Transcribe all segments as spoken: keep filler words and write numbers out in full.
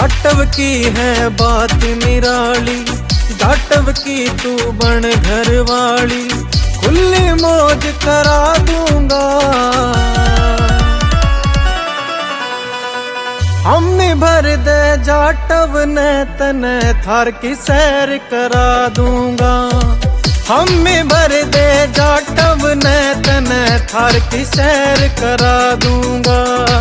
जाटव की है बात निराली, जाटव की तू बन घर वाली, खुली मौज करा दूंगा। हमने भर दे जाटव ने तने थार की सैर करा दूंगा। हमें भर दे जाटव ने तने थार की सैर करा दूंगा।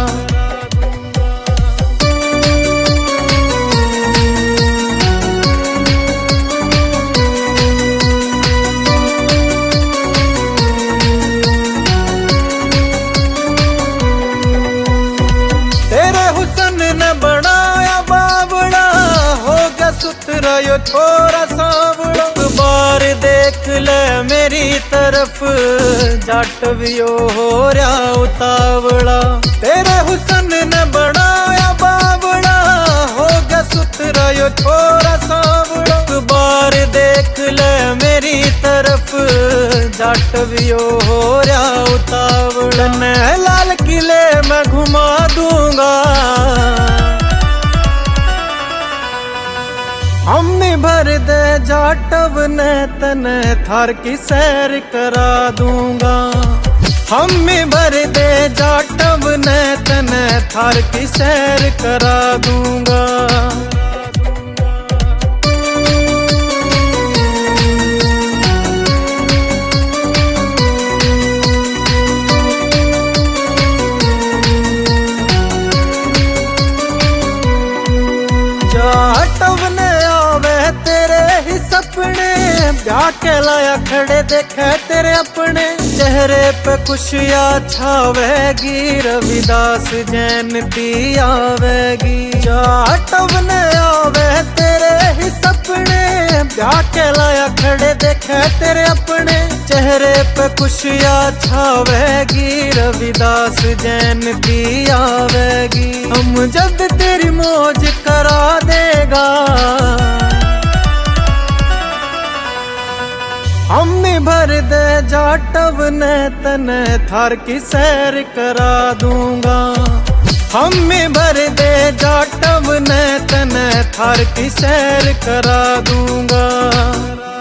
सुतरा यो छोरा सांवड़ा, बार देख ले मेरी तरफ, जाटवियो हो रहा उतावड़ा। तेरे हुसन ने बनाया बावड़ा, हो गया सुतरा यो छोरा सांवड़ा। बार देख ले मेरी तरफ, जाटवियो हो रहा उतावड़ा। मैं लाल किले में घुमा दूंगा। हमें भर दे जाटव ने तने थार की सैर करा दूंगा। हमें भर दे जाटव ने तने थार की सैर करा दूंगा। जाटव ने तेरे ही सपने, ब्याह के लाया खड़े देखे तेरे अपने। चेहरे पे खुशियाँ छावेगी, रविदास जयंती आवेगी। जाटव ने आवे तेरे ही सपने, ब्याह के लाया खड़े देखे तेरे अपने। चेहरे पे खुशियाँ छावेगी, रविदास जयंती आवेगी। हम जब तेरी मौज करा देगा। हमें भर दे जाटव ने तने थार की सैर करा दूंगा। हमें भर दे जाटव ने तने थार की सैर करा दूंगा।